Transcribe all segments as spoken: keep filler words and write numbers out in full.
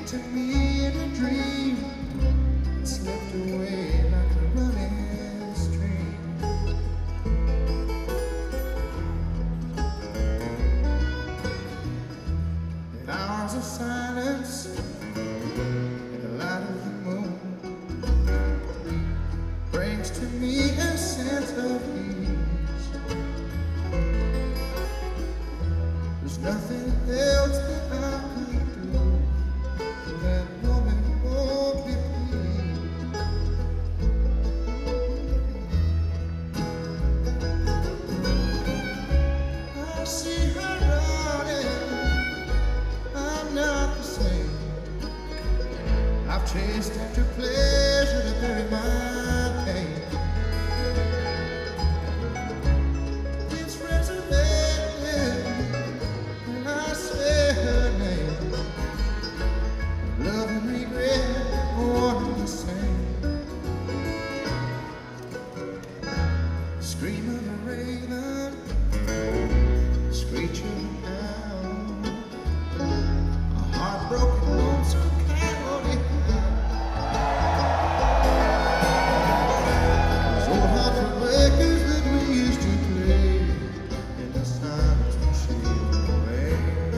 to me in a dream, and slipped away like a running stream. In hours of silence, in the light of the moon, brings to me a sense of ease. There's nothing else that I could do. That woman won't be pleased. I see her running, I'm not the same. I've chased after pleasure to bury my pain. It's resurrected when I say her name. Love and regret are one and the same. Scream of a raven, screech of an owl, a heartbroken, lonesome coyote howl. Those old heartbreakers that we used to play in the silence we shade away.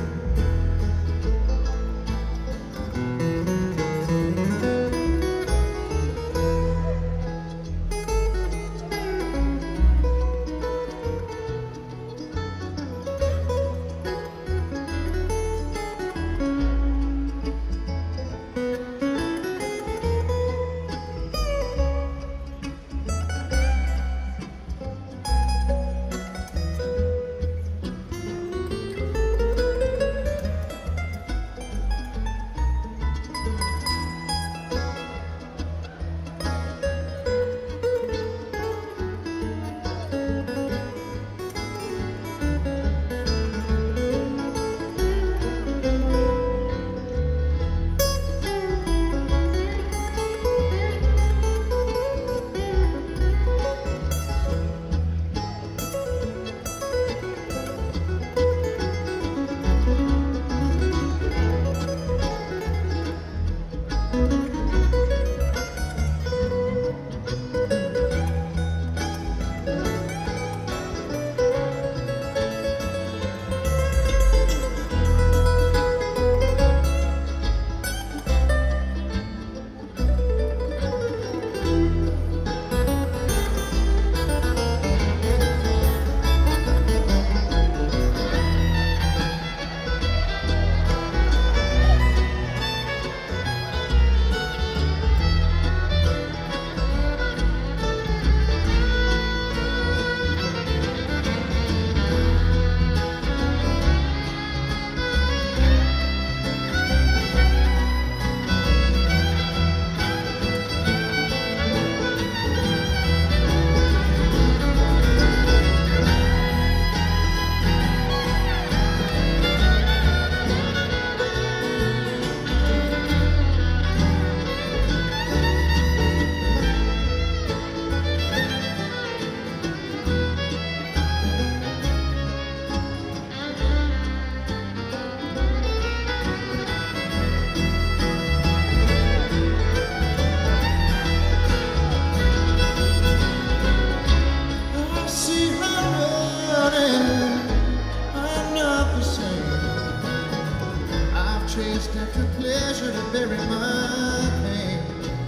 Chased after pleasure to bury my pain.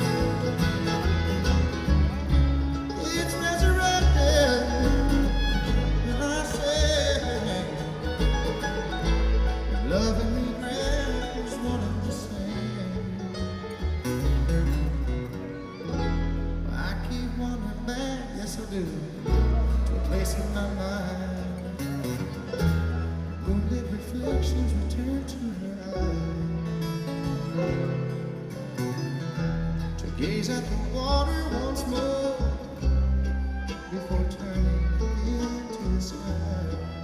It's resurrected when I say her name. Love and regret is one and the same. I keep wandering back, yes I do, to a place in my mind. Moonlit reflections return to her eyes, to gaze at the water once more before turning into the sky.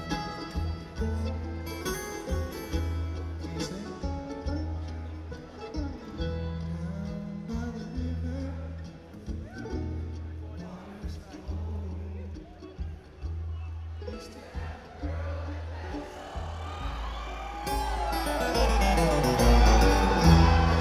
Down by the river, water's cold.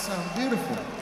sound beautiful.